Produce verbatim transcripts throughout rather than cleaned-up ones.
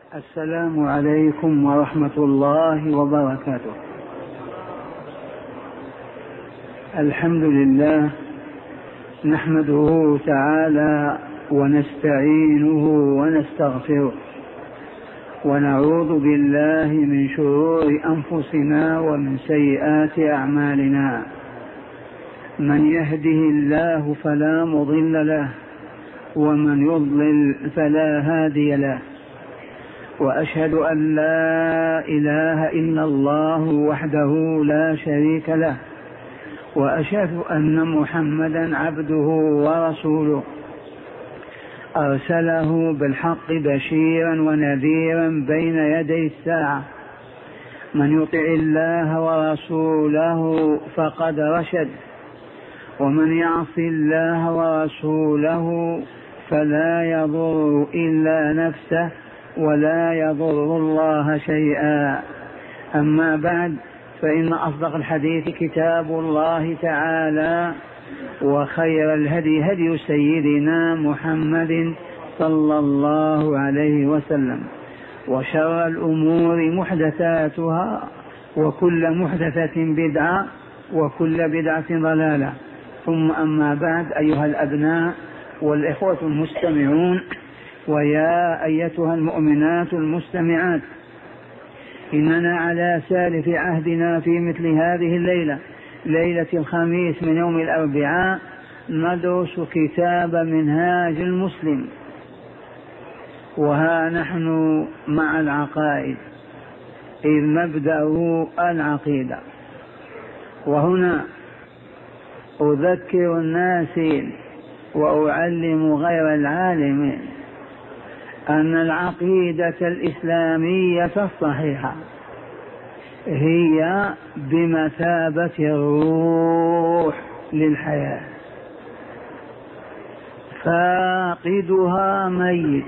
السلام عليكم ورحمة الله وبركاته. الحمد لله نحمده تعالى ونستعينه ونستغفره ونعوذ بالله من شرور أنفسنا ومن سيئات أعمالنا. من يهده الله فلا مضل له ومن يضلل فلا هادي له، وأشهد أن لا إله إلا الله وحده لا شريك له، وأشهد أن محمدا عبده ورسوله أرسله بالحق بشيرا ونذيرا بين يدي الساعة. من يطع الله ورسوله فقد رشد، ومن يعص الله ورسوله فلا يضر إلا نفسه ولا يضر الله شيئا. أما بعد، فإن أصدق الحديث كتاب الله تعالى، وخير الهدي هدي سيدنا محمد صلى الله عليه وسلم، وشر الأمور محدثاتها، وكل محدثة بدعة، وكل بدعة ضلالة. ثم أما بعد، أيها الأبناء والإخوة المستمعون، ويا أيتها المؤمنات المستمعات، إننا على سالف عهدنا في مثل هذه الليلة، ليلة الخميس من يوم الأربعاء، ندرس كتاب منهاج المسلم. وها نحن مع العقائد، إذ مبدأ العقيدة. وهنا أذكر الناس وأعلم غير العالمين أن العقيدة الإسلامية الصحيحة هي بمثابة الروح للحياة، فاقدها ميت،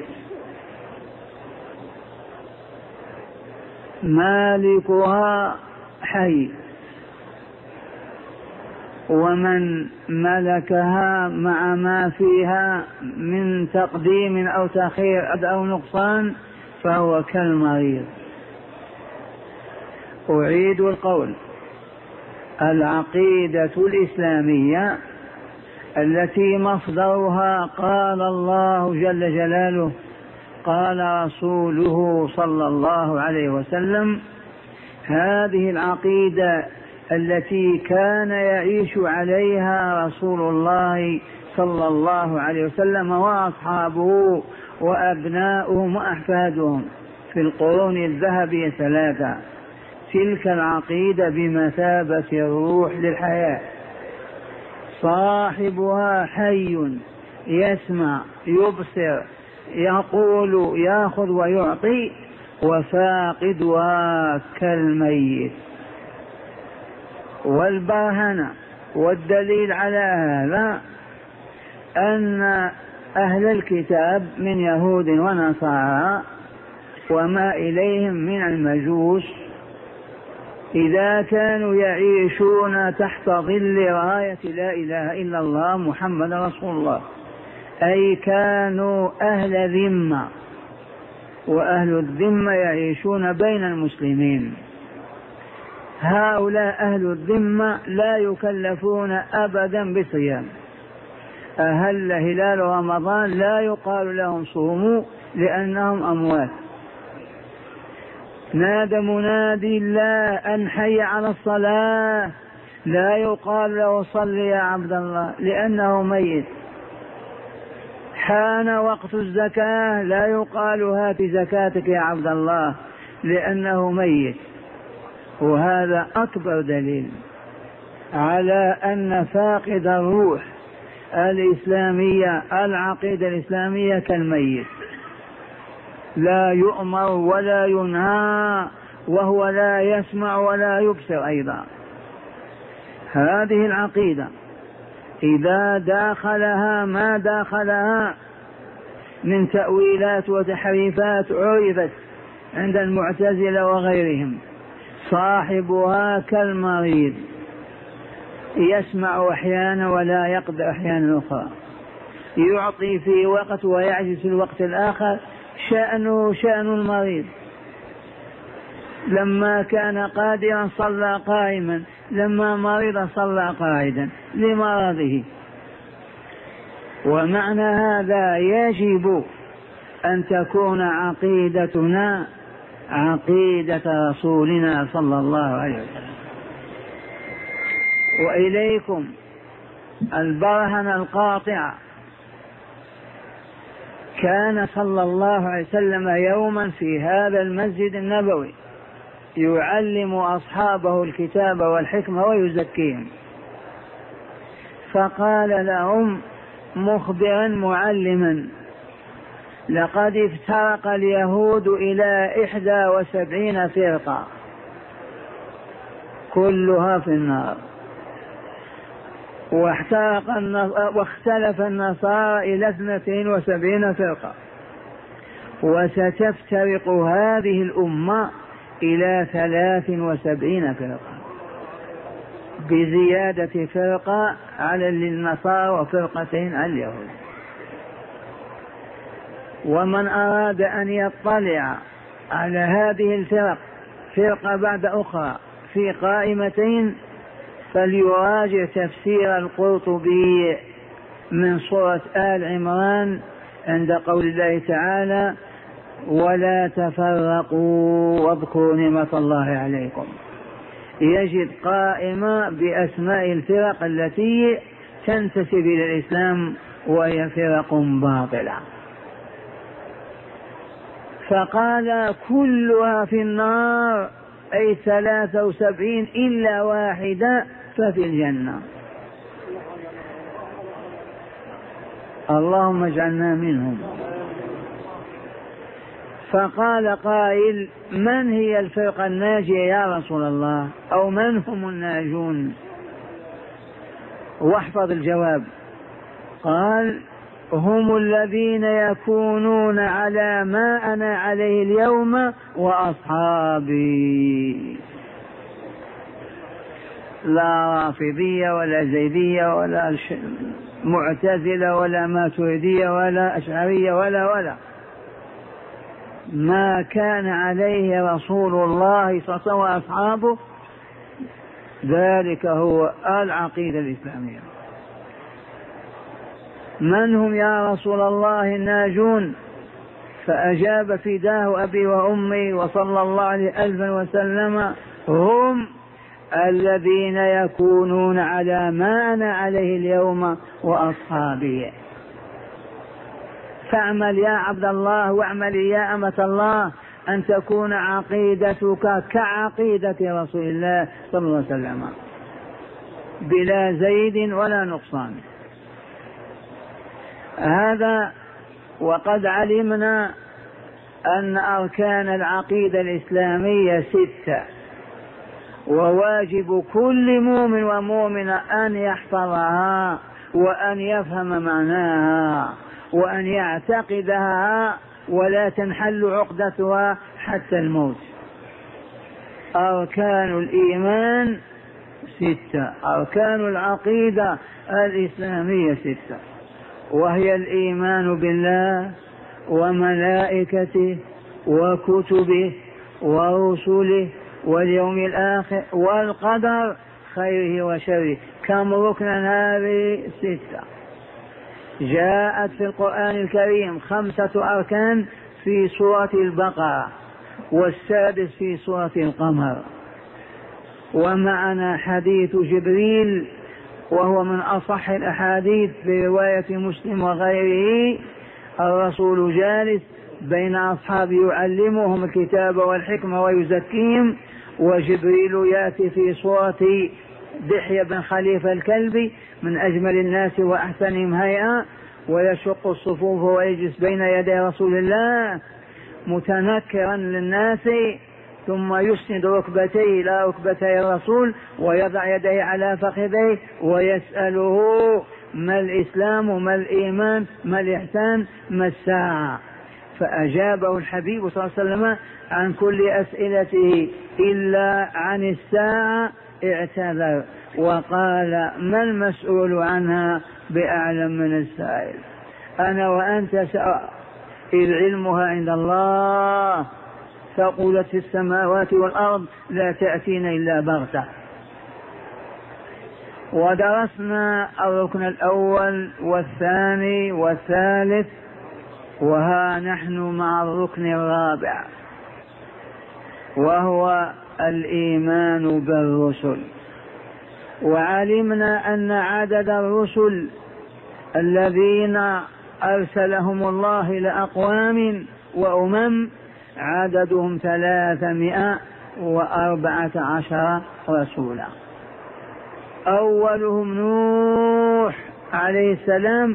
مالكها حي، ومن ملكها مع ما فيها من تقديم أو تأخير أو نقصان فهو كالمريض. أعيد القول: العقيدة الإسلامية التي مصدرها قال الله جل جلاله، قال رسوله صلى الله عليه وسلم، هذه العقيدة التي كان يعيش عليها رسول الله صلى الله عليه وسلم وأصحابه وأبناؤهم وأحفادهم في القرون الذهبية ثلاثة. تلك العقيدة بمثابة الروح للحياة، صاحبها حي يسمع يبصر يقول يأخذ ويعطي، وفاقدها كالميت. والبرهنة والدليل على هذا أن أهل الكتاب من يهود ونصارى وما إليهم من المجوس، إذا كانوا يعيشون تحت ظل راية لا إله إلا الله محمد رسول الله، أي كانوا أهل ذمة، وأهل الذمة يعيشون بين المسلمين. هؤلاء أهل الذمة لا يكلفون أبدا بصيام. أهل هلال رمضان لا يقال لهم صوموا لأنهم أموات. نادى منادي الله أن حي على الصلاة، لا يقال له صل يا عبد الله لأنه ميت. حان وقت الزكاة، لا يقال هات زكاتك يا عبد الله لأنه ميت. وهذا أكبر دليل على أن فاقد الروح الإسلامية، العقيدة الإسلامية، كالميت، لا يؤمر ولا ينهى، وهو لا يسمع ولا يبصر أيضا. هذه العقيدة إذا داخلها ما داخلها من تأويلات وتحريفات عرفت عند المعتزلة وغيرهم. صاحبها كالمريض، يسمع أحيانا ولا يقدر أحيانا أخرى، يعطي في وقت ويعجز في الوقت الآخر، شأنه شأن المريض، لما كان قادرا صلى قائما، لما مرض صلى قاعدا لمرضه. ومعنى هذا يجب أن تكون عقيدتنا عقيدة رسولنا صلى الله عليه وسلم. وإليكم البرهنة القاطعة، كان صلى الله عليه وسلم يوما في هذا المسجد النبوي يعلم أصحابه الكتاب والحكمة ويزكيهم، فقال لهم مخبرا معلما: لقد افترق اليهود إلى إحدى وسبعين فرقة كلها في النار، واحترق واختلف النصارى إلى اثنتين وسبعين فرقة، وستفترق هذه الأمة إلى ثلاث وسبعين فرقة، بزيادة فرقة على النصارى وفرقتين على اليهود. ومن أراد أن يطلع على هذه الفرق فرقة بعد أخرى في قائمتين فليراجع تفسير القرطبي من سورة آل عمران عند قول الله تعالى: ولا تفرقوا واذكروا نعمة الله عليكم. يجد قائمة بأسماء الفرق التي تنتسب إلى الإسلام وهي فرق باطلة. فقال كلها في النار، أي ثلاثة وسبعين إلا واحدة ففي الجنة. اللهم اجعلنا منهم. فقال قائل: من هي الفرقة الناجية يا رسول الله؟ أو من هم الناجون؟ واحفظ الجواب. قال: هم الذين يكونون على ما أنا عليه اليوم وأصحابي، لا رافضية ولا زيدية ولا معتزلة ولا ماتريدية ولا أشعرية ولا ولا ما كان عليه رسول الله صلى الله عليه وسلم وأصحابه، ذلك هو العقيدة الإسلامية. من هم يا رسول الله الناجون؟ فأجاب فداه أبي وأمي وصلى الله عليه ألفا وسلم: هم الذين يكونون على ما أنا عليه اليوم وأصحابي. فاعمل يا عبد الله واعمل يا أمة الله أن تكون عقيدتك كعقيدة رسول الله صلى الله عليه وسلم بلا زيد ولا نقصان. هذا وقد علمنا أن أركان العقيدة الإسلامية ستة، وواجب كل مؤمن ومؤمن أن يحفظها وأن يفهم معناها وأن يعتقدها ولا تنحل عقدتها حتى الموت. أركان الإيمان ستة، أركان العقيدة الإسلامية ستة، وهي الإيمان بالله وملائكته وكتبه ورسله واليوم الآخر والقدر خيره وشره. كم ركنا هذه؟ ستة. جاءت في القرآن الكريم خمسة أركان في سورة البقرة، والسادس في سورة القمر. ومعنا حديث جبريل وهو من أصح الأحاديث في رواية مسلم وغيره: الرسول جالس بين أصحابه يعلمهم الكتاب والحكمة ويزكيهم، وجبريل يأتي في صورة دحية بن خليفة الكلبي من أجمل الناس وأحسنهم هيئة، ويشق الصفوف ويجلس بين يدي رسول الله متنكرا للناس، ثم يسند ركبتيه إلى ركبتي الرسول ويضع يديه على فخذيه ويسأله: ما الإسلام، ما الإيمان، ما الإحسان، ما الساعة؟ فأجابه الحبيب صلى الله عليه وسلم عن كل أسئلته إلا عن الساعة اعتذر وقال: ما المسؤول عنها بأعلم من السائل؟ أنا وأنت سواء، إذ علمها عند الله ثقلت في السماوات والأرض لا تأتين إلا بغتة. ودرسنا الركن الأول والثاني والثالث، وها نحن مع الركن الرابع وهو الإيمان بالرسل. وعلمنا أن عدد الرسل الذين أرسلهم الله إلى أقوام وأمم عددهم ثلاثمائة وأربعة عشر رسولا، أولهم نوح عليه السلام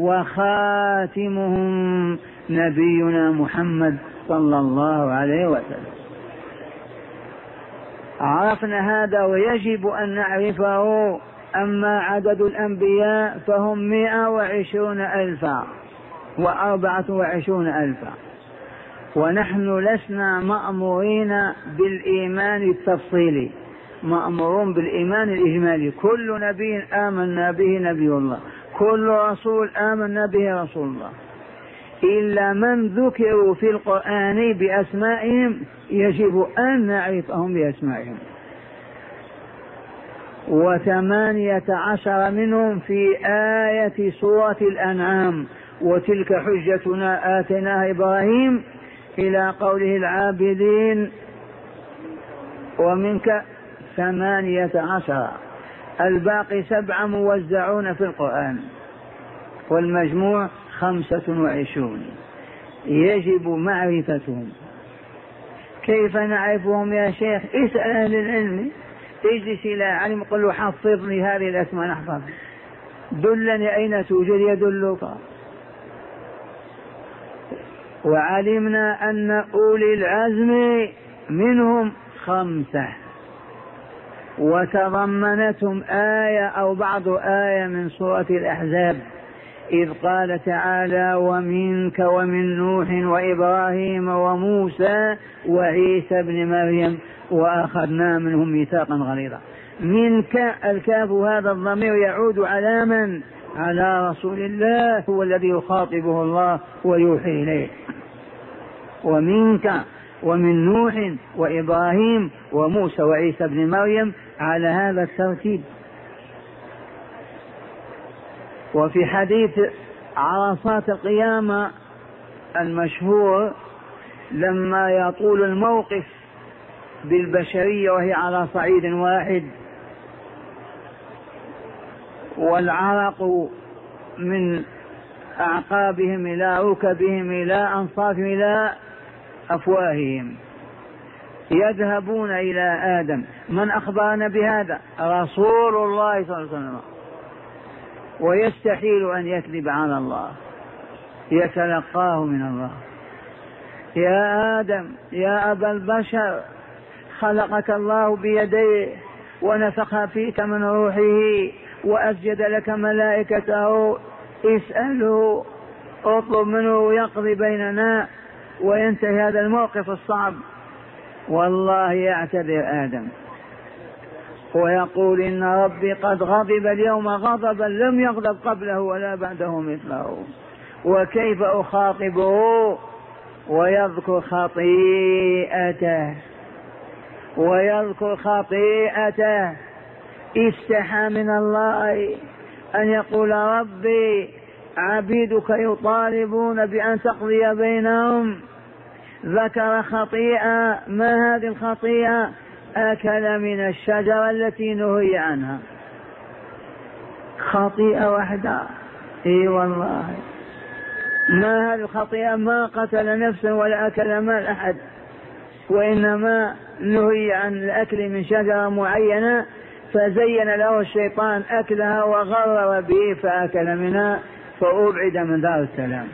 وخاتمهم نبينا محمد صلى الله عليه وسلم. عرفنا هذا ويجب أن نعرفه. أما عدد الأنبياء فهم مئة وعشرون ألفا وأربعة وعشرون ألفا، ونحن لسنا مأمورين بالإيمان التفصيلي، مأمورون بالإيمان الإجمالي. كل نبي آمنا به نبي الله، كل رسول آمنا به رسول الله، إلا من ذكروا في القرآن بأسمائهم يجب أن نعرفهم بأسمائهم. وثمانية عشر منهم في آية سورة الأنعام، وتلك حجتنا آتيناها إبراهيم إلى قوله العابدين ومنك ثمانية عشر، الباقي سبعة موزعون في القرآن، والمجموع خمسة وعشرون يجب معرفتهم. كيف نعرفهم يا شيخ؟ اسأل أهل العلم، اجلس إلى علم قل له حفظني هذه الأسماء نحفظ، دلني أين توجد يدلك. وعلمنا أن أولي العزم منهم خمسة، وتضمنتهم آية أو بعض آية من سورة الأحزاب، إذ قال تعالى ومنك ومن نوح وإبراهيم وموسى وعيسى بن مريم وأخذنا منهم ميثاقا غليظا. منك الكاف هذا الضمير يعود على من؟ على رسول الله، هو الذي يخاطبه الله ويوحي إليه. ومنك ومن نوح وإبراهيم وموسى وعيسى بن مريم على هذا الترتيب. وفي حديث عرصات القيامة المشهور لما يطول الموقف بالبشرية وهي على صعيد واحد، والعرق من أعقابهم إلى ركبهم إلى أنصافهم إلى أفواههم، يذهبون إلى آدم. من أخبرنا بهذا؟ رسول الله صلى الله عليه وسلم، ويستحيل أن يكذب على الله، يتلقاه من الله. يا آدم يا أبا البشر، خلقك الله بيديه ونفخ فيك من روحه وأسجد لك ملائكته، اسأله اطلب منه يقضي بيننا وينتهي هذا الموقف الصعب. والله يعتذر آدم ويقول إن ربي قد غضب اليوم غضبا لم يغضب قبله ولا بعده مثله، وكيف أخاطبه؟ ويذكر خطيئته ويذكر خطيئته استحى من الله أن يقول ربي عبيدك يطالبون بأن تقضي بينهم. ذكر خطيئة، ما هذه الخطيئة؟ أكل من الشجرة التي نهي عنها، خطيئة واحدة. اي والله، ما هذه الخطيئة؟ ما قتل نفسا ولا أكل مال أحد، وإنما نهي عن الأكل من شجرة معينة، فزين له الشيطان أكلها وغرر به فأكل منها فأبعد من دار السلام.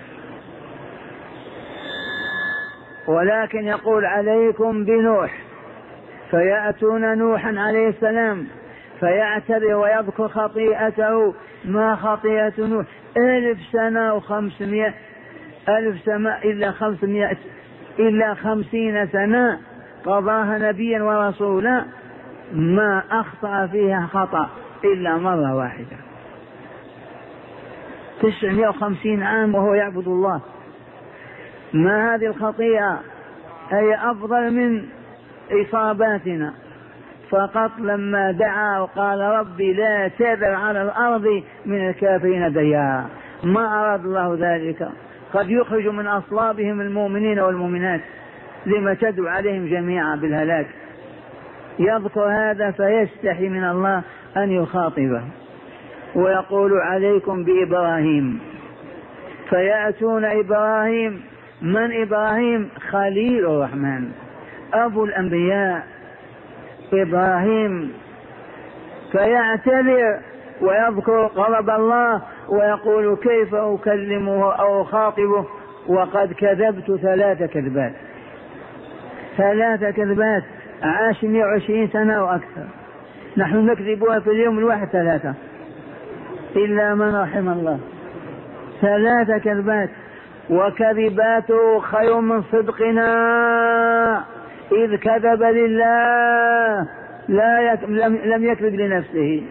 ولكن يقول عليكم بنوح، فيأتون نوحا عليه السلام فيعتذر ويذكر خطيئته. ما خطيئة نوح؟ ألف سنة وخمسمائة ألف سنة إلا خمسمائة إلا خمسين سنة قضاها نبيا ورسولا، ما أخطأ فيها خطأ إلا مرة واحدة. تسعمائة وخمسين عام وهو يعبد الله، ما هذه الخطيئة؟ هي أفضل من إصاباتنا. فقط لما دعا وقال ربي لا تذر على الأرض من الكافرين ديارا، ما أراد الله ذلك. قد يخرج من أصلابهم المؤمنين والمؤمنات، لما تدعو عليهم جميعا بالهلاك. يذكر هذا فيستحي من الله أن يخاطبه ويقول عليكم بإبراهيم. فيأتون إبراهيم. من إبراهيم؟ خليل الرحمن أبو الأنبياء إبراهيم. فيعتذر ويذكر غضب الله ويقول كيف أكلمه أو أخاطبه وقد كذبت ثلاث كذبات. ثلاث كذبات عاش مئة وعشرين سنة وأكثر، نحن نكذبها في اليوم الواحد ثلاثة إلا من رحم الله. ثلاث كذبات، وكذباته خير من صدقنا إذ كذب لله لا يك... لم... لم يكذب لنفسه.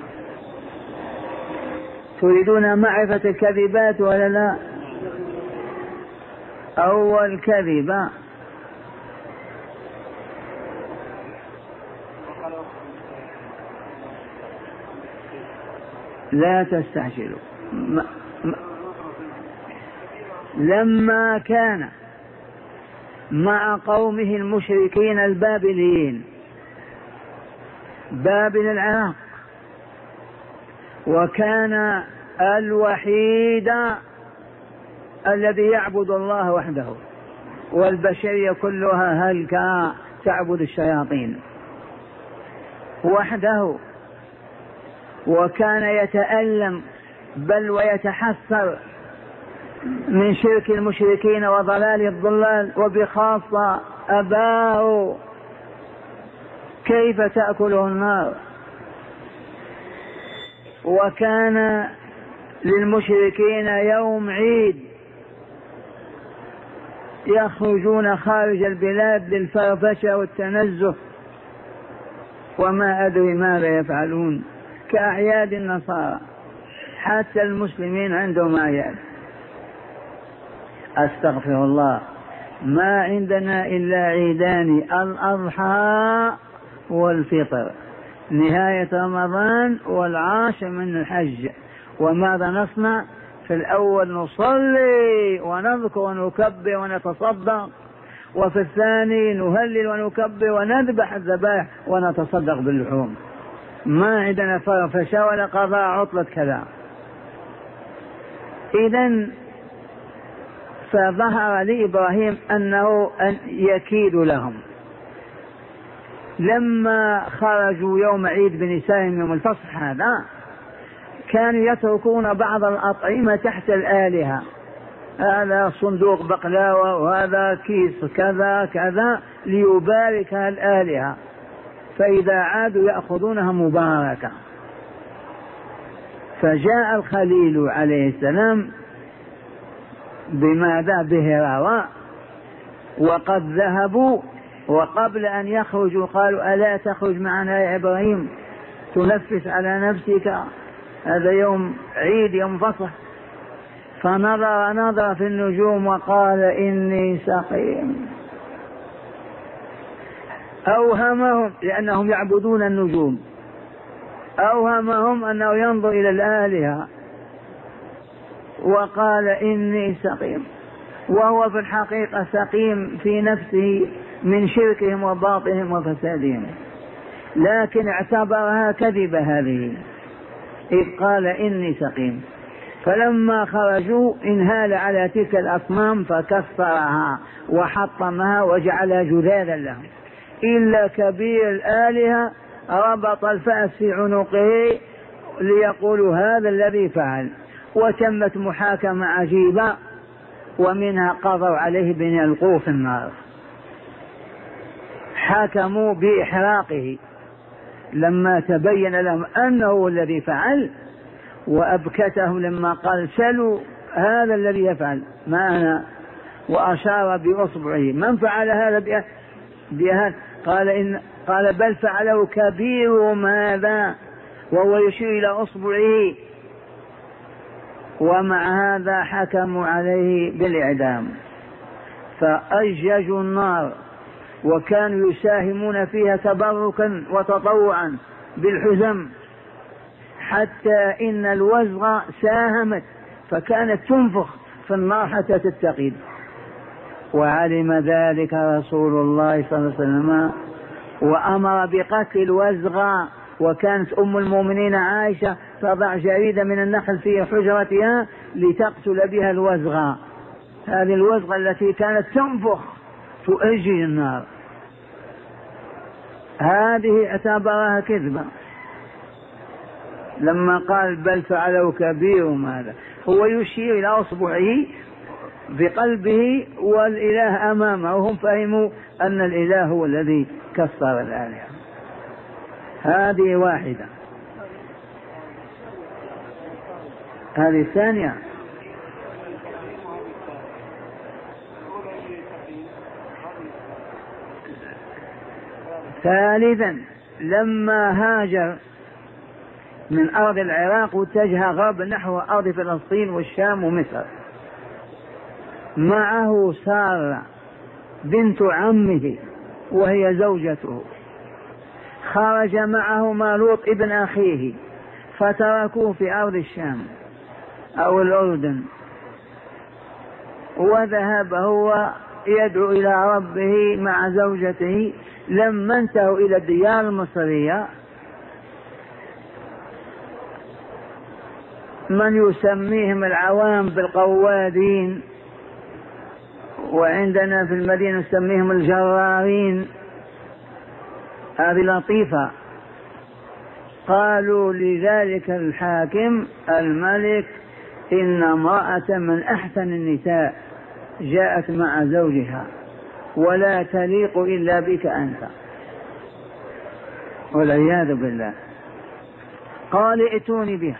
تريدون معرفة الكذبات ولا لا؟ أول كذبة لا تستعجلوا. م... م... لما كان مع قومه المشركين البابليين، بابل العراق، وكان الوحيد الذي يعبد الله وحده، والبشرية كلها هلكا تعبد الشياطين وحده. وكان يتألم بل ويتحسر من شرك المشركين وضلال الضلال، وبخاصة أباه كيف تأكله النار. وكان للمشركين يوم عيد يخرجون خارج البلاد للفرفشة والتنزه، وما أدري ماذا يفعلون كأعياد النصارى. حتى المسلمين عندهم أعياد. أستغفر الله، ما عندنا إلا عيدان، الأضحى والفطر، نهاية رمضان والعاشر من الحج. وماذا نصنع؟ في الأول نصلي ونذكر ونكبر ونتصدق، وفي الثاني نهلل ونكبر ونذبح الذبائح ونتصدق باللحوم. ما عندنا فرفشة ولا قضاء عطلة كذا. إذن فظهر لإبراهيم أنه أن يكيد لهم. لما خرجوا يوم عيد بن سالم يوم الفصح هذا، كانوا يتركون بعض الأطعمة تحت الآلهة، هذا صندوق بقلاوة وهذا كيس كذا كذا ليباركها الآلهة، فإذا عادوا يأخذونها مباركة. فجاء الخليل عليه السلام بماذا؟ بهراوة، وقد ذهبوا، وقبل أن يخرجوا قالوا ألا تخرج معنا يا إبراهيم تنفس على نفسك، هذا يوم عيد يوم فصح. فنظر نظر في النجوم وقال إني سقيم. أوهمهم، لأنهم يعبدون النجوم، أوهمهم أنه ينظر إلى الآلهة وقال إني سقيم، وهو في الحقيقة سقيم في نفسه من شركهم وباطلهم وفسادهم، لكن اعتبرها كذبة هذه إذ قال إني سقيم. فلما خرجوا انهال على تلك الأصنام فكسرها وحطمها وجعلها جذاذا لهم، إلا كبير الآلهة ربط الفأس في عنقه ليقولوا هذا الذي فعل. وتمت محاكمة عجيبة، ومنها قضوا عليه بأن يلقوه في النار. حكموا بإحراقه لما تبين لهم أنه الذي فعل، وأبكتهم لما قال سلوا هذا الذي يفعل ما أنا، وأشار بأصبعه من فعل هذا بهذا؟ قال إن قال بل فعله كبير ماذا، وهو يشير إلى أصبعه. ومع هذا حكموا عليه بالإعدام. فأججوا النار وكانوا يساهمون فيها تبركا وتطوعا بالحزم، حتى إن الوزغ ساهمت فكانت تنفخ في النار حتى تتقد. وعلم ذلك رسول الله صلى الله عليه وسلم وأمر بقتل الوزغ. وكانت أم المؤمنين عائشة تضع جريدة من النخل في حجرتها لتقتل بها الوزغ، هذه الوزغة التي كانت تنفخ تؤجج النار، هذه اعتبرها كذبة. لما قال بل فعله كبيرهم هذا، هو يشير إلى أصبعه بقلبه والإله أمامه، وهم فهموا أن الإله هو الذي كسر الآلهة. هذه واحدة. هذه الثانية. ثالثا لما هاجر من أرض العراق واتجه غربا نحو أرض فلسطين والشام ومصر، معه سارة بنت عمه وهي زوجته، خرج معهما لوط ابن أخيه فتركوه في أرض الشام أو الأردن، وذهب هو يدعو إلى ربه مع زوجته. لما انتهوا إلى الديار المصرية من يسميهم العوام بالقوادين، وعندنا في المدينة نسميهم الجرارين، هذه لطيفة. قالوا لذلك الحاكم الملك إن امرأة من أحسن النساء جاءت مع زوجها ولا تليق إلا بك أنت، والعياذ بالله. قال ائتوني بها.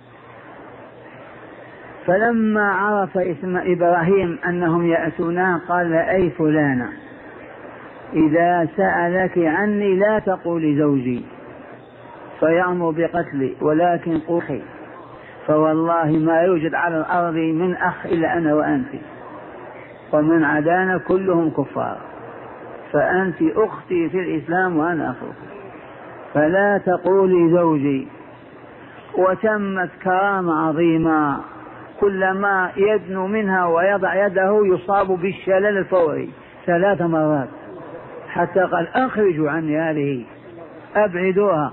فلما عرف اسم إبراهيم أنهم يأتونه قال أي فلانة إذا سألك عني لا تقولي زوجي فيأمر بقتلي، ولكن قولي فوالله ما يوجد على الأرض من أخ إلا أنا وأنت، ومن عدانا كلهم كفار، فأنت أختي في الإسلام وأنا أخوك، فلا تقولي زوجي. وتمت كرامة عظيمة، كلما يدنو منها ويضع يده يصاب بالشلل الفوري ثلاث مرات، حتى قال أخرجوا عني هذه، أبعدوها.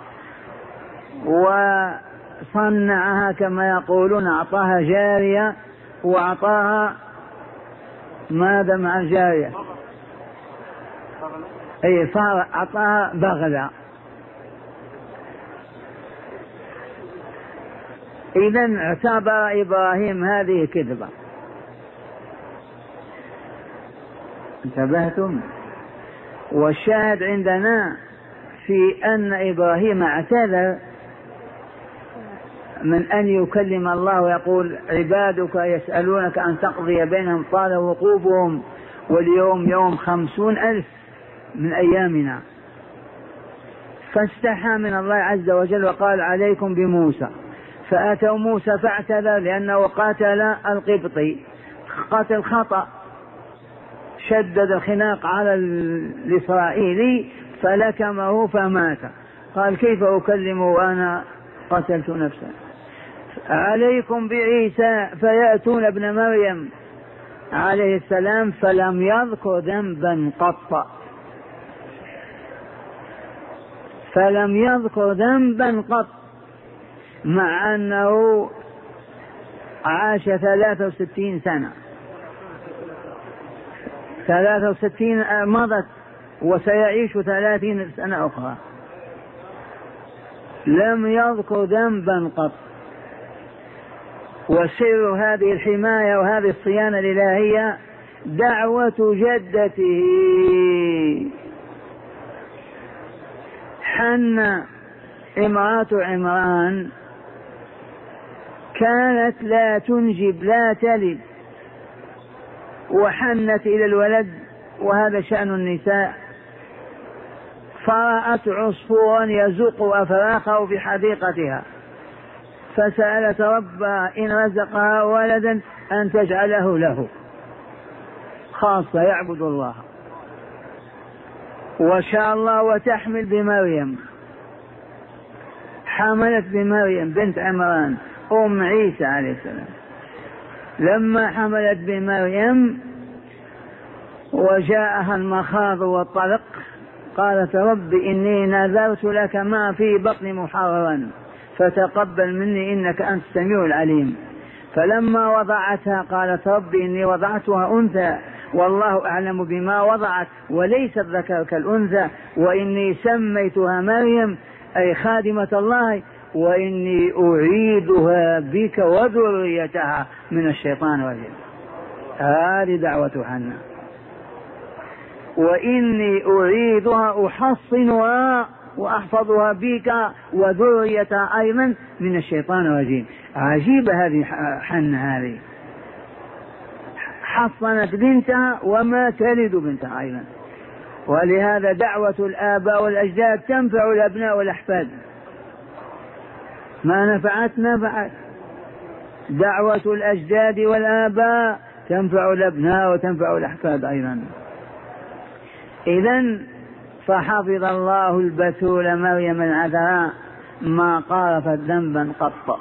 وصنعها كما يقولون، أعطاها جارية وأعطاها ماذا مع الجارية؟ أي صار أعطاها بغلة. إذن اعتبر إبراهيم هذه كذبة. انتبهتم؟ والشاهد عندنا في أن إبراهيم اعتذر من أن يكلم الله ويقول عبادك يسألونك أن تقضي بينهم طال وقوفهم واليوم يوم خمسون ألف من أيامنا، فاستحى من الله عز وجل وقال عليكم بموسى. فأتوا موسى فاعتذر لأنه قاتل القبطي قتل خطأ، شدد الخناق على الإسرائيلي فلكمه فمات. قال كيف أكلمه وأنا قتلت نفسا؟ عليكم بعيسى فيأتون ابن مريم عليه السلام فلم يذكر ذنبا قط، فلم يذكر ذنبا قط، مع أنه عاش ثلاثة وستين سنة، ثلاثة وستين مضت وسيعيش ثلاثين سنة أخرى، لم يذكر ذنبا قط. وسر هذه الحماية وهذه الصيانة الإلهية دعوة جدته حنة امرأة عمران، كانت لا تنجب لا تلد وحنت إلى الولد، وهذا شأن النساء، فرأت عصفورا يزق أفراخه في حديقتها فسألت ربها إن رزقها ولدا أن تجعله له، خاصة يعبد الله. وشاء الله وتحمل بمريم، حملت بمريم بنت عمران أم عيسى عليه السلام. لما حملت بمريم وجاءها المخاض والطلق قالت رب إني نذرت لك ما في بطني محررا فتقبل مني إنك أنت السميع العليم. فلما وضعتها قالت رب إني وضعتها أنثى والله أعلم بما وضعت وليس الذكر كالأنثى وإني سميتها مريم أي خادمة الله وإني أعيدها بك وذريتها من الشيطان الرجيم. هذه دعوة حنا. وإني أعيدها أحصنها وأحفظها بك وذريتها أيضا من الشيطان الرجيم. عجيبة هذه حنا، هذه حصنت بنتها وما تلد بنتها أيضا. ولهذا دعوة الآباء والأجداد تنفع الأبناء والأحفاد، ما نفعت نفعت. دعوة الأجداد والآباء تنفع الأبناء وتنفع الأحفاد أيضا. إذن فحفظ الله البتول مريم العذراء ما قارفت ذنبا قط.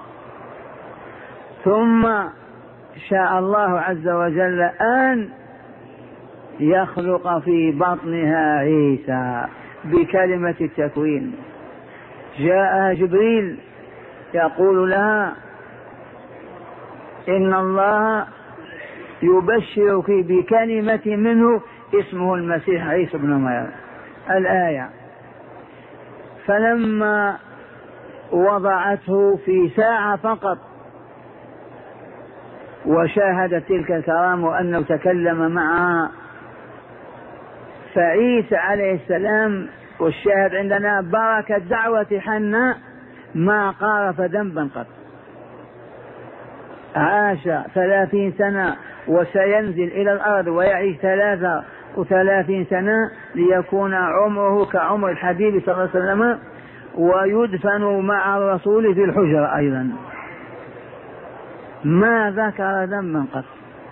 ثم شاء الله عز وجل أن يخلق في بطنها عيسى بكلمة التكوين. جاء جبريل يقول لها إن الله يبشرك بكلمة منه اسمه المسيح عيسى بن مريم الآية. فلما وضعته في ساعة فقط وشاهدت تلك الكرامة وأنه تكلم معها، فعيسى عليه السلام والشاهد عندنا بركة دعوة حنا ما قارف ذنبا قط. عاش ثلاثين سنة وسينزل إلى الأرض ويعيش ثلاثة وثلاثين سنة ليكون عمره كعمر الحبيب صلى الله عليه وسلم ويدفن مع الرسول في الحجرة أيضا. ما ذكر ذنبا قط.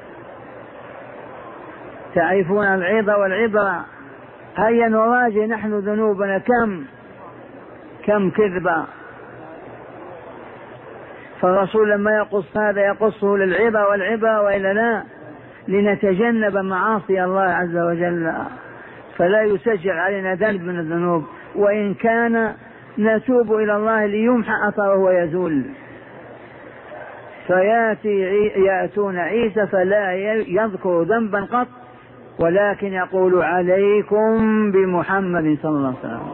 تعرفون العظة والعبرة. هيا نراجع نحن ذنوبنا كم كم كذبة. فالرسول لما يقص هذا يقصه للعظة والعبرة وإلا لا، لنتجنب معاصي الله عز وجل، فلا يسجل علينا ذنب من الذنوب، وإن كان نتوب إلى الله ليمحى أثره ويزول. فياتي يأتون عيسى فلا يذكر ذنبا قط، ولكن يقول عليكم بمحمد صلى الله عليه وسلم.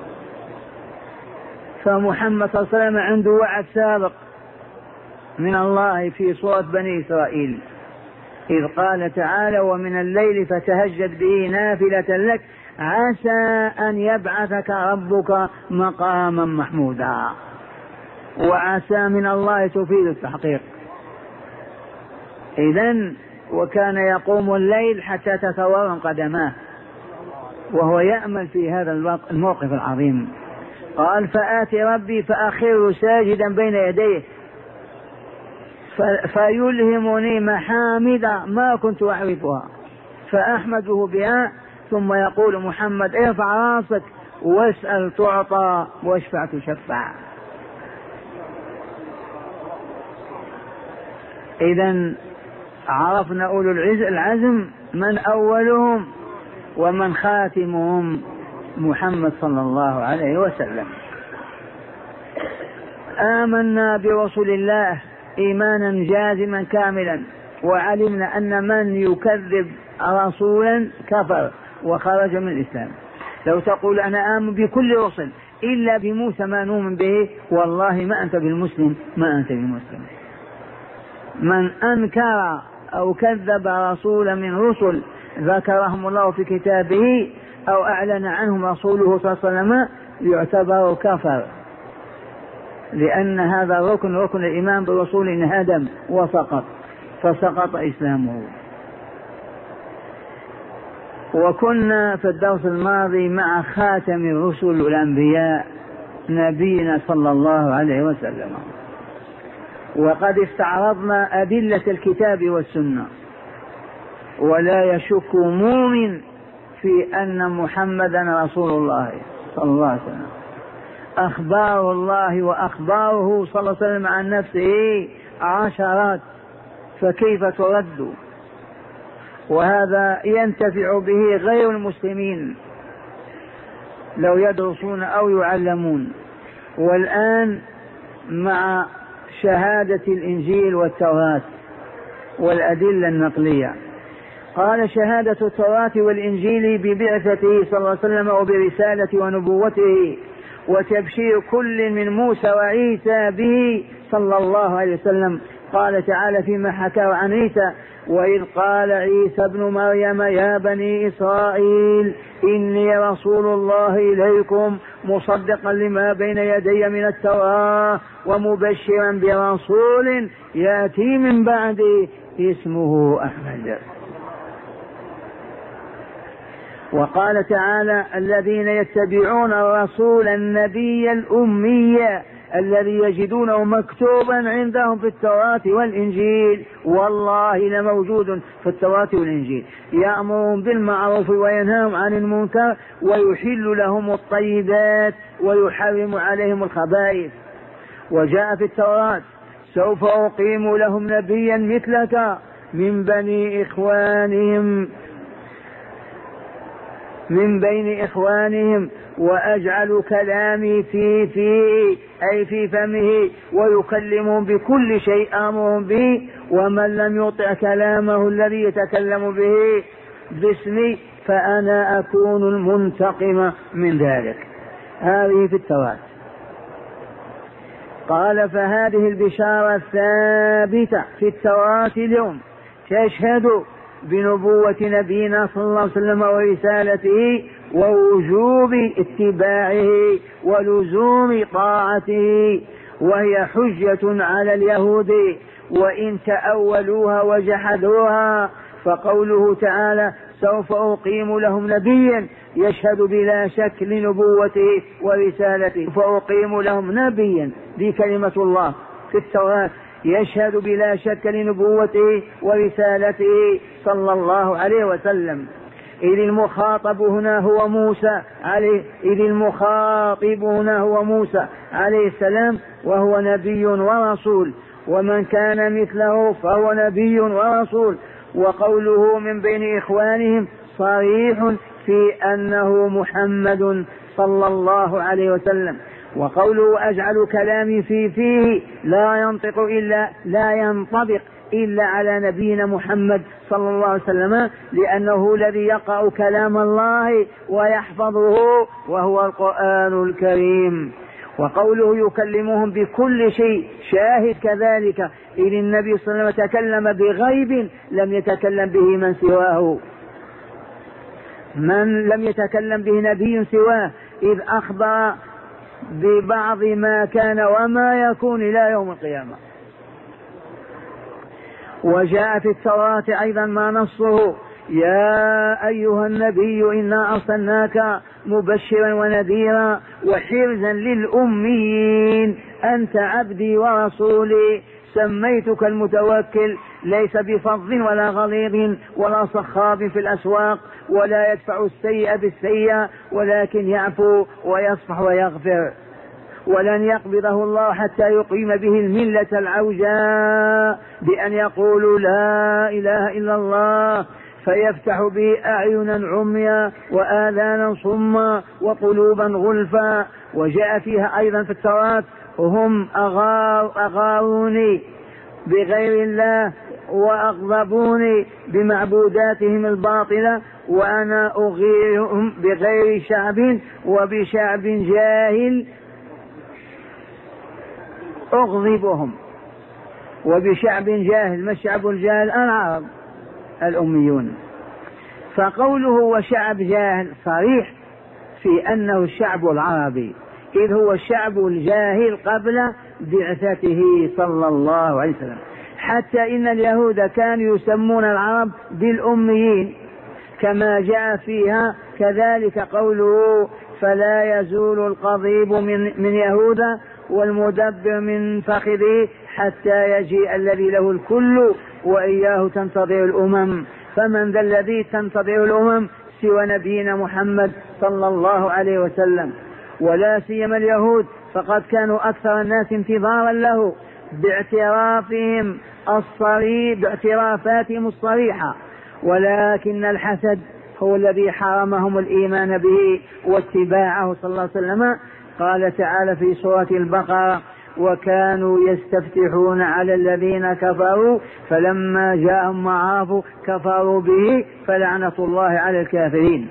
فمحمد صلى الله عليه وسلم عنده وعد سابق من الله في سورة بني إسرائيل إذ قال تعالى ومن الليل فتهجد به نافلة لك عسى أن يبعثك ربك مقاما محمودا. وعسى من الله تفيد التحقيق. إذن وكان يقوم الليل حتى تتورم قدماه وهو يأمل في هذا الموقف العظيم. قال فآتي ربي فأخر ساجدا بين يديه فيلهمني محامد ما كنت أعرفها فأحمده بها، ثم يقول محمد ارفع راسك واسأل تعطى واشفع تشفع. إذن عرفنا أولو العزم من أولهم ومن خاتمهم محمد صلى الله عليه وسلم. آمنا برسول الله إيمانا جازما كاملا، وعلمنا أن من يكذب رسولا كفر وخرج من الإسلام. لو تقول أنا آمن بكل رسل إلا بموسى ما نؤمن به، والله ما أنت بالمسلم، ما أنت بالمسلم. من أنكر أو كذب رسولا من رسل ذكرهم الله في كتابه أو أعلن عنهم رسوله صلى الله عليه وسلم يعتبر كفر، لأن هذا ركن ركن الإيمان برسول انهدم وسقط فسقط إسلامه. وكنا في الدرس الماضي مع خاتم الرسل والأنبياء نبينا صلى الله عليه وسلم، وقد استعرضنا أدلة الكتاب والسنة ولا يشك مؤمن في أن محمدا رسول الله صلى الله عليه وسلم. أخبار الله وأخباره صلى الله عليه وسلم عن نفسه عشرات، فكيف ترد؟ وهذا ينتفع به غير المسلمين لو يدرسون أو يعلمون. والآن مع شهادة الإنجيل والتوراة والأدلة النقلية، قال شهادة التوراة والإنجيل ببعثته صلى الله عليه وسلم وبرسالة ونبوته وتبشير كل من موسى وعيسى به صلى الله عليه وسلم. قال تعالى فيما حكى عن عيسى: وإذ قال عيسى ابن مريم يا بني إسرائيل إني رسول الله إليكم مصدقا لما بين يدي من التوراة ومبشرا برسول يأتي من بعدي اسمه أحمد. وقال تعالى: الذين يتبعون الرسول النبي الأمي الذي يجدونه مكتوبا عندهم في التوراة والإنجيل، والله لموجود في التوراة والإنجيل، يأمرهم بالمعروف وينهاهم عن المنكر ويحل لهم الطيبات ويحرم عليهم الخبائث. وجاء في التوراة: سوف أقيم لهم نبيا مثلك من بني إخوانهم من بين إخوانهم وأجعل كلامي في فيه أي في فمه ويكلمهم بكل شيء آمرهم به، ومن لم يطع كلامه الذي يتكلم به باسمي فأنا أكون المنتقم من ذلك. هذه في التوراة. قال: فهذه البشارة الثابتة في التوراة اليوم تشهد بنبوة نبينا صلى الله عليه وسلم ورسالته ووجوب اتباعه ولزوم طاعته، وهي حجة على اليهود وإن تأولوها وجحدوها. فقوله تعالى: سوف أقيم لهم نبيا يشهد بلا شك لنبوته ورسالته. فأقيم لهم نبيا دي كلمة الله في التوراة يشهد بلا شك لنبوته ورسالته صلى الله عليه وسلم. إذ المخاطب هنا هو موسى عليه إذ المخاطب هنا هو موسى عليه السلام، وهو نبي ورسول، ومن كان مثله فهو نبي ورسول. وقوله من بين إخوانهم صريح في أنه محمد صلى الله عليه وسلم. وقوله أجعل كلامي في فيه لا ينطق إلا لا ينطبق إلا على نبينا محمد صلى الله عليه وسلم، لأنه الذي يقرأ كلام الله ويحفظه وهو القرآن الكريم. وقوله يكلمهم بكل شيء شاهد كذلك، إذ النبي صلى الله عليه وسلم تكلم بغيب لم يتكلم به من سواه من لم يتكلم به نبي سواه، إذ أخبر ببعض ما كان وما يكون إلى يوم القيامة. وجاء في التوراة أيضا ما نصه: يا أيها النبي إنا أرسلناك مبشرا ونذيرا وحرزا للأميين أنت عبدي ورسولي سميتك المتوكل ليس بفظ ولا غليظ ولا صخاب في الأسواق ولا يدفع السيئة بالسيئة ولكن يعفو ويصفح ويغفر. ولن يقبضه الله حتى يقيم به الملة العوجاء بأن يقولوا لا إله إلا الله فيفتح به أعينا عميا وآذانا صما وقلوبا غلفا. وجاء فيها أيضا في التوراة: هم أغار أغاروني بغير الله وأغضبوني بمعبوداتهم الباطلة وأنا أغيرهم بغير شعب وبشعب جاهل أغضبهم وبشعب جاهل. ما الشعب الجاهل؟ العرب الأميون. فقوله وشعب جاهل صريح في أنه الشعب العربي، إذ هو الشعب الجاهل قبل بعثته صلى الله عليه وسلم. حتى إن اليهود كانوا يسمون العرب بالأميين كما جاء فيها. كذلك قوله: فلا يزول القضيب من, من يهوذا والمدبر من فخذه حتى يجيء الذي له الكل وإياه تنتظر الأمم. فمن ذا الذي تنتظر الأمم سوى نبينا محمد صلى الله عليه وسلم؟ ولا سيما اليهود، فقد كانوا أكثر الناس انتظارا له باعترافهم الصريح باعترافاتهم الصريحة، ولكن الحسد هو الذي حرمهم الإيمان به واتباعه صلى الله عليه وسلم. قال تعالى في سورة البقرة: وكانوا يستفتحون على الذين كفروا فلما جاءهم ما عرفوا كفروا به فلعنة الله على الكافرين.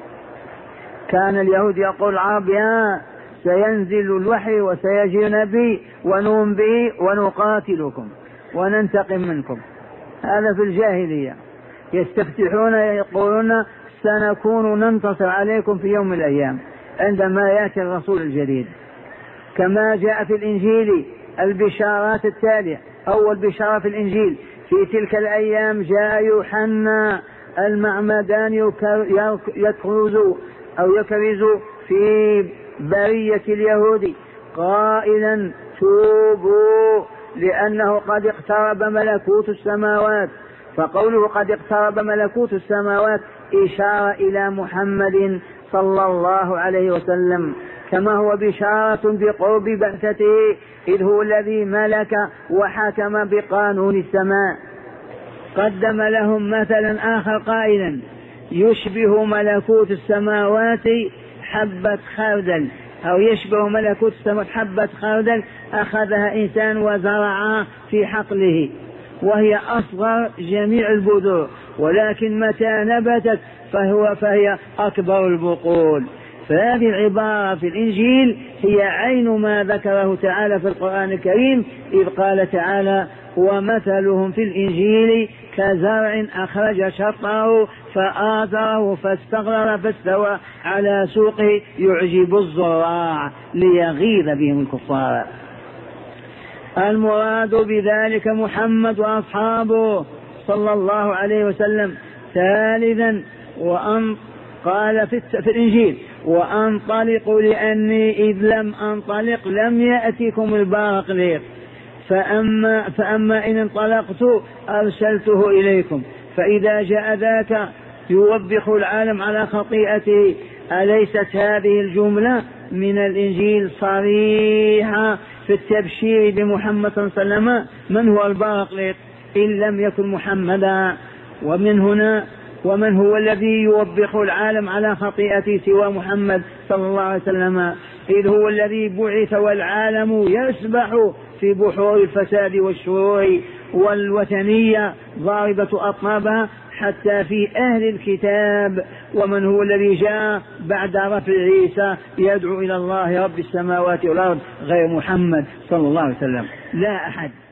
كان اليهود يقول العرب: يا سينزل الوحي وسيجي نبي ونؤمن به ونقاتلكم وننتقم منكم. هذا في الجاهلية، يستفتحون يقولون سنكون ننتصر عليكم في يوم من الأيام عندما يأتي الرسول الجديد. كما جاء في الإنجيل البشارات التالية: أول بشارة في الإنجيل: في تلك الأيام جاء يوحنا المعمدان يكرز أو يكرز في برية اليهود قائلا: توبوا لأنه قد اقترب ملكوت السماوات. فقوله قد اقترب ملكوت السماوات إشارة إلى محمد صلى الله عليه وسلم، كما هو بشارة بقرب بعثته، إذ هو الذي ملك وحكم بقانون السماء. قدم لهم مثلا آخر قائلا: يشبه ملكوت السماوات حبة خردل، أو يشبه ملكوت السماوات حبة خردل أخذها إنسان وزرعها في حقله، وهي أصغر جميع البذور، ولكن متى نبتت فهو فهي أكبر البقول. فهذه العبارة في الإنجيل هي عين ما ذكره تعالى في القرآن الكريم، إذ قال تعالى: ومثلهم في الإنجيل كزرع أخرج شطه فآزره فاستغلظ فاستوى على سوقه يعجب الزراع ليغيظ بهم الكفار. المراد بذلك محمد وأصحابه صلى الله عليه وسلم. ثالثا: وأن قال في الإنجيل: وأنطلقوا لأني إذ لم أنطلق لم يأتكم الباقليق، فأما, فأما إن انطلقت أرسلته إليكم. فإذا جاء ذاك يوبخ العالم على خطيئته. أليست هذه الجملة من الإنجيل صريحة في التبشير بمحمد صلى الله عليه وسلم؟ من هو الباقليق إن لم يكن محمدا؟ ومن هنا ومن هو الذي يوبخ العالم على خطيئته سوى محمد صلى الله عليه وسلم؟ إذ هو الذي بعث والعالم يسبح في بحور الفساد والشرور والوثنية ضاربة أطنابها حتى في أهل الكتاب. ومن هو الذي جاء بعد رفع عيسى يدعو إلى الله رب السماوات والأرض غير محمد صلى الله عليه وسلم؟ لا أحد.